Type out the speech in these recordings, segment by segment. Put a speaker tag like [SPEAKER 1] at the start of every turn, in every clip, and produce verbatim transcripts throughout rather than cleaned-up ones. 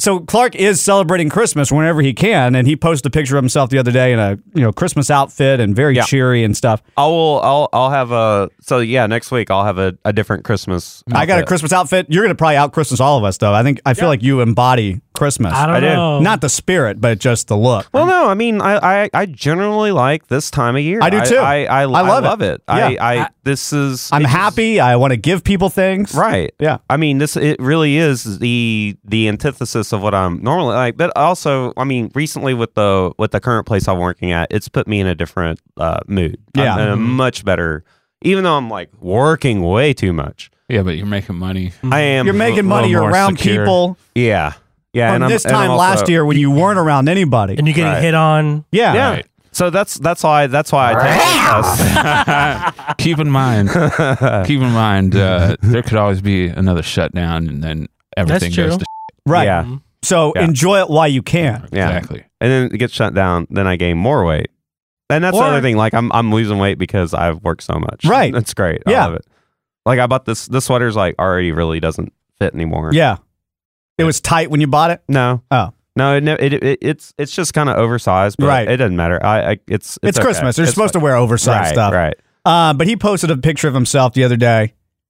[SPEAKER 1] so Clark is celebrating Christmas whenever he can, and he posted a picture of himself the other day in a you know Christmas outfit and very
[SPEAKER 2] Yeah.
[SPEAKER 1] cheery and stuff.
[SPEAKER 2] I will. I'll. I'll have a. So yeah, next week I'll have a, a different Christmas.
[SPEAKER 1] I got a
[SPEAKER 2] outfit.
[SPEAKER 1] Christmas outfit. You're gonna probably out Christmas all of us, though. I think I feel like you embody Christmas.
[SPEAKER 3] I don't
[SPEAKER 2] I did.
[SPEAKER 3] know.
[SPEAKER 1] Not the spirit, but just the look.
[SPEAKER 2] Well, no, I mean, I, I, I generally like this time of year.
[SPEAKER 1] I do too.
[SPEAKER 2] I, I, I,
[SPEAKER 1] I love it.
[SPEAKER 2] love it.
[SPEAKER 1] Yeah.
[SPEAKER 2] I, I,
[SPEAKER 3] I-
[SPEAKER 2] this is.
[SPEAKER 1] I'm
[SPEAKER 2] it just-
[SPEAKER 1] happy. I want to give people things.
[SPEAKER 2] Right.
[SPEAKER 1] Yeah.
[SPEAKER 2] I mean, this it really is the the antithesis of what I'm normally like. But also, I mean, recently with the with the current place I'm working at, it's put me in a different uh, mood.
[SPEAKER 1] Yeah.
[SPEAKER 2] I'm in a much better. Even though I'm like working way too much,
[SPEAKER 4] Yeah, but you're making money.
[SPEAKER 2] I am.
[SPEAKER 1] You're making
[SPEAKER 4] little
[SPEAKER 1] money. You're
[SPEAKER 4] more
[SPEAKER 1] around
[SPEAKER 4] secure.
[SPEAKER 1] people.
[SPEAKER 2] Yeah. Yeah.
[SPEAKER 1] From
[SPEAKER 2] and I'm,
[SPEAKER 1] this
[SPEAKER 2] and I'm
[SPEAKER 1] time
[SPEAKER 2] also-
[SPEAKER 1] last year when you weren't around anybody.
[SPEAKER 3] And you're getting
[SPEAKER 2] Right.
[SPEAKER 3] hit on.
[SPEAKER 1] yeah.
[SPEAKER 2] Yeah.
[SPEAKER 4] Right.
[SPEAKER 2] So that's that's why that's why I take this.
[SPEAKER 4] Keep in mind, keep in mind, uh, there could always be another shutdown, and then everything
[SPEAKER 3] true.
[SPEAKER 4] goes to
[SPEAKER 1] Right.
[SPEAKER 2] Yeah.
[SPEAKER 1] So
[SPEAKER 2] Yeah.
[SPEAKER 1] enjoy it while you can.
[SPEAKER 2] Yeah.
[SPEAKER 4] exactly.
[SPEAKER 2] And then it gets shut down. Then I gain more weight. And that's the
[SPEAKER 3] Or-
[SPEAKER 2] other thing. Like I'm I'm losing weight because I've worked so much.
[SPEAKER 1] Right.
[SPEAKER 2] That's great.
[SPEAKER 1] Yeah.
[SPEAKER 2] I love it. Like I bought this. This sweater's like already really doesn't fit anymore.
[SPEAKER 1] Yeah. It was tight when you bought it.
[SPEAKER 2] No.
[SPEAKER 1] Oh.
[SPEAKER 2] No. It, no, it, it it's it's just kind of oversized. But
[SPEAKER 1] Right.
[SPEAKER 2] It doesn't matter. I, I it's
[SPEAKER 1] It's,
[SPEAKER 2] it's, okay.
[SPEAKER 1] Christmas. You're
[SPEAKER 2] It's
[SPEAKER 1] supposed
[SPEAKER 2] fine.
[SPEAKER 1] to wear oversized
[SPEAKER 2] right,
[SPEAKER 1] stuff.
[SPEAKER 2] Right.
[SPEAKER 1] Uh, but he posted a picture of himself the other day,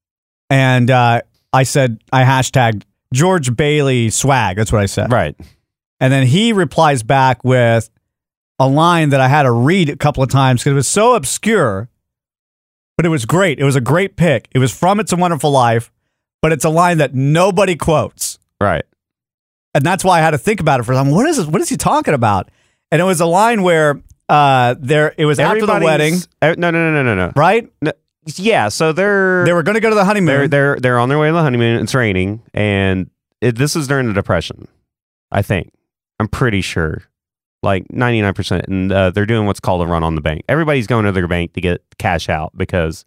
[SPEAKER 1] and uh, I said I hashtagged George Bailey swag. That's what I said.
[SPEAKER 2] Right.
[SPEAKER 1] And then he replies back with a line that I had to read a couple of times because it was so obscure, but it was great. It was a great pick. It was from It's a Wonderful Life, but it's a line that nobody quotes.
[SPEAKER 2] Right.
[SPEAKER 1] And that's why I had to think about it for a time. What is this? What is he talking about? And it was a line where uh, there it was after the
[SPEAKER 2] Everybody's-
[SPEAKER 1] wedding,
[SPEAKER 2] eh, No. No. No. No. No.
[SPEAKER 1] right?
[SPEAKER 2] no. Yeah. So they're
[SPEAKER 1] They were going to go to the honeymoon.
[SPEAKER 2] they're they're they're on their way to the honeymoon. It's raining, and it, this is during the Depression. I think. I'm pretty sure. Like ninety-nine percent, and uh, they're doing what's called a run on the bank. Everybody's going to their bank to get cash out because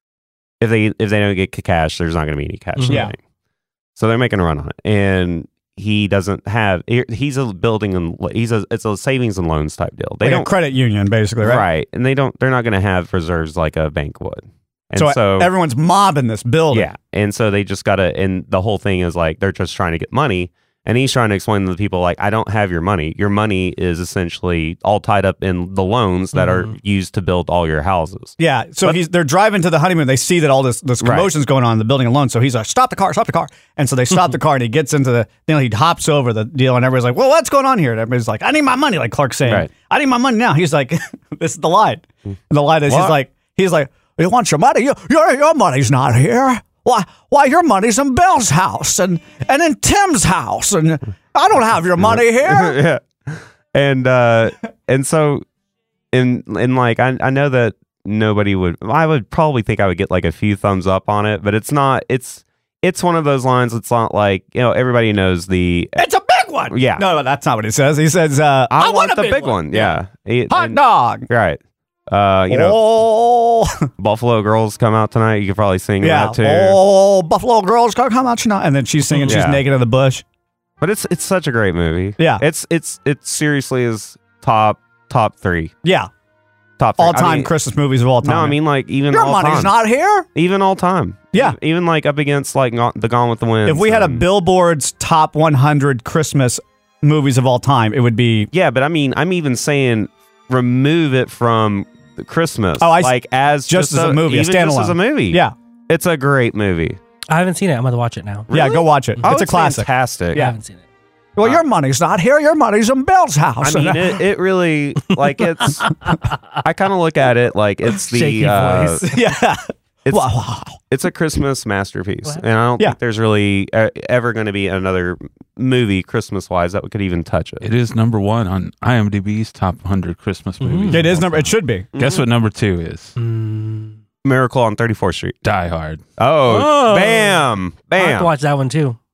[SPEAKER 2] if they if they don't get cash, there's not going to be any cash in
[SPEAKER 1] Yeah.
[SPEAKER 2] the bank. So they're making a run on it, and he doesn't have. he- He's a building and he's a it's a savings and loans type deal. They
[SPEAKER 1] like a
[SPEAKER 2] don't
[SPEAKER 1] credit union, basically, right?
[SPEAKER 2] right, and they don't. They're not going to have reserves like a bank would. And
[SPEAKER 1] So,
[SPEAKER 2] so,
[SPEAKER 1] everyone's mobbing this building.
[SPEAKER 2] yeah, and so they just got to. And the whole thing is like they're just trying to get money. And he's trying to explain to the people, like, I don't have your money. Your money is essentially all tied up in the loans that
[SPEAKER 3] Mhm.
[SPEAKER 2] are used to build all your houses.
[SPEAKER 1] Yeah. So
[SPEAKER 2] But-
[SPEAKER 1] he's they're driving to the honeymoon. They see that all this this
[SPEAKER 2] Right.
[SPEAKER 1] commotion's going on in the building alone. So he's like, stop the car, stop the car. And so they stop the car and he gets into the you know, he hops over the deal and everybody's like, well, what's going on here? And everybody's like, I need my money, like Clark's saying.
[SPEAKER 2] Right.
[SPEAKER 1] I need my money now. He's like, this is the line. And the line is he's
[SPEAKER 2] What?
[SPEAKER 1] like, he's like, you want your money? You, your your money's not here. Why why your money's in Bill's house and and in Tim's house and I don't have your money here.
[SPEAKER 2] yeah. And uh and so in in like I I know that nobody would I would probably think I would get like a few thumbs up on it, but it's not it's it's one of those lines. It's not like, you know, everybody knows the
[SPEAKER 1] It's a big one.
[SPEAKER 2] Yeah.
[SPEAKER 1] No, no, that's not what he says. He says, uh, I,
[SPEAKER 2] I, want
[SPEAKER 1] a
[SPEAKER 2] the big, one. Yeah. He-
[SPEAKER 1] Hot
[SPEAKER 2] and-
[SPEAKER 1] dog.
[SPEAKER 2] Right. Uh, you know,
[SPEAKER 1] oh,
[SPEAKER 2] Buffalo Girls come out tonight. You could probably sing
[SPEAKER 1] yeah.
[SPEAKER 2] that too.
[SPEAKER 1] Oh, Buffalo Girls, come come out tonight. And then she's singing, she's
[SPEAKER 2] Yeah.
[SPEAKER 1] naked in the bush.
[SPEAKER 2] But it's it's such a great movie.
[SPEAKER 1] Yeah.
[SPEAKER 2] It's it's it seriously is top top three.
[SPEAKER 1] Yeah.
[SPEAKER 2] Top three.
[SPEAKER 1] All time
[SPEAKER 2] I mean,
[SPEAKER 1] Christmas movies of all time.
[SPEAKER 2] No, I mean like even
[SPEAKER 1] your
[SPEAKER 2] all
[SPEAKER 1] money's
[SPEAKER 2] time.
[SPEAKER 1] not here.
[SPEAKER 2] Even all time.
[SPEAKER 1] Yeah.
[SPEAKER 2] E- Even like up against like Gone- the Gone with the Wind.
[SPEAKER 1] If we had a Billboard's top one hundred Christmas movies of all time, it would be.
[SPEAKER 2] Yeah, but I mean I'm even saying remove it from the Christmas.
[SPEAKER 1] Oh, I s-
[SPEAKER 2] like as
[SPEAKER 1] just as a movie, a
[SPEAKER 2] even just
[SPEAKER 1] standalone.
[SPEAKER 2] as a movie.
[SPEAKER 1] Yeah.
[SPEAKER 2] It's a great movie.
[SPEAKER 3] I haven't seen it. I'm going to watch it now.
[SPEAKER 1] Yeah, go watch it.
[SPEAKER 2] Oh,
[SPEAKER 1] it's a classic.
[SPEAKER 2] Fantastic.
[SPEAKER 3] I haven't seen it.
[SPEAKER 1] Well, your money's not here. Your money's in Bill's house.
[SPEAKER 2] I mean, it, it really like it's. I kind of look at it like it's the.
[SPEAKER 3] Shaky
[SPEAKER 2] uh,
[SPEAKER 3] voice.
[SPEAKER 1] yeah.
[SPEAKER 2] It's
[SPEAKER 1] Wow, wow.
[SPEAKER 2] it's a Christmas masterpiece,
[SPEAKER 3] What?
[SPEAKER 2] and I don't
[SPEAKER 1] Yeah.
[SPEAKER 2] think there's really uh, ever going to be another movie Christmas wise that could even touch it.
[SPEAKER 4] It is number one on IMDb's top one hundred Christmas movies.
[SPEAKER 1] It is number. It should be.
[SPEAKER 4] Guess what number two is?
[SPEAKER 3] Mm.
[SPEAKER 2] Miracle on thirty-fourth Street.
[SPEAKER 4] Die Hard.
[SPEAKER 2] Oh,
[SPEAKER 3] Oh.
[SPEAKER 2] bam,
[SPEAKER 3] I have to
[SPEAKER 2] bam.
[SPEAKER 3] watch that one too.